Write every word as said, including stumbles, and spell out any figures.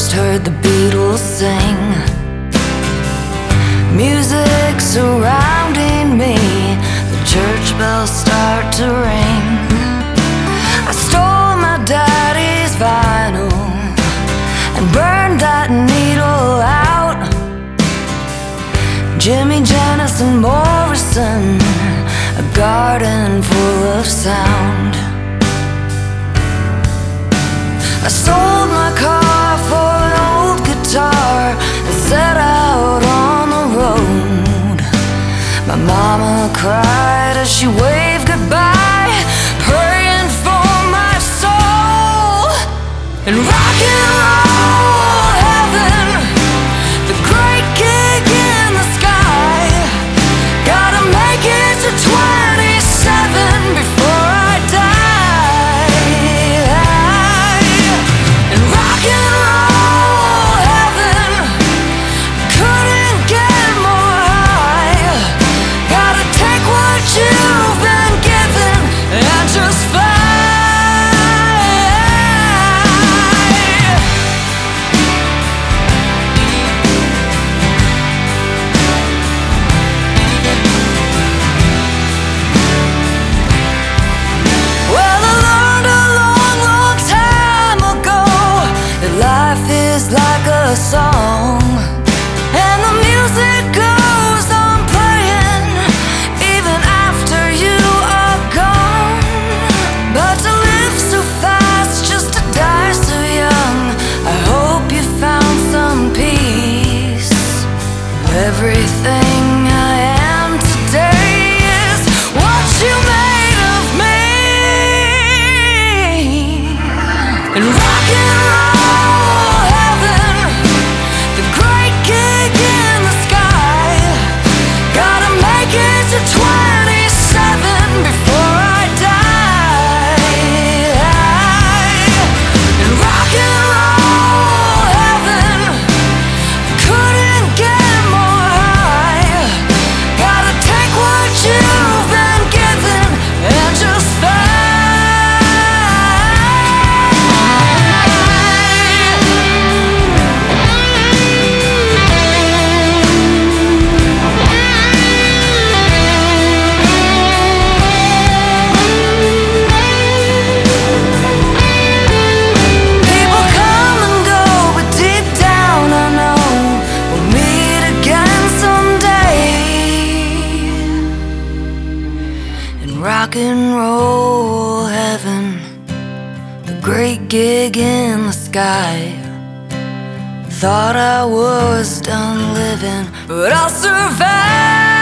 first heard the Beatles sing, music surrounding me, the church bells start to ring. I stole my daddy's vinyl and burned that needle out. Jimmy, Janis and Morrison, a garden full of sound. I sold my car for an old guitar and set out on the road. My mama cried as she waved goodbye, praying for my soul. And rock and roll heaven, the great gig in the sky. Gotta make it to twenty-seven before I die. And rock and roll heaven couldn't get more high. Gotta take what you've been given and just fly. Well, I learned a long, long time ago that life is like a song, and the music goes on playing even after you are gone. But to live so fast, just to die so young, I hope you found some peace. Everything I am today is what you made of me. And rock and roll heaven, the great gig in the sky. Gotta make it to twenty-seven before I die. And rock and roll heaven couldn't get more high. Gotta take what you've been given and just fly. People come and go, but deep down I know we'll meet again someday. In rock and roll heaven, the great gig in the sky. Thought I was done living, but I'll survive.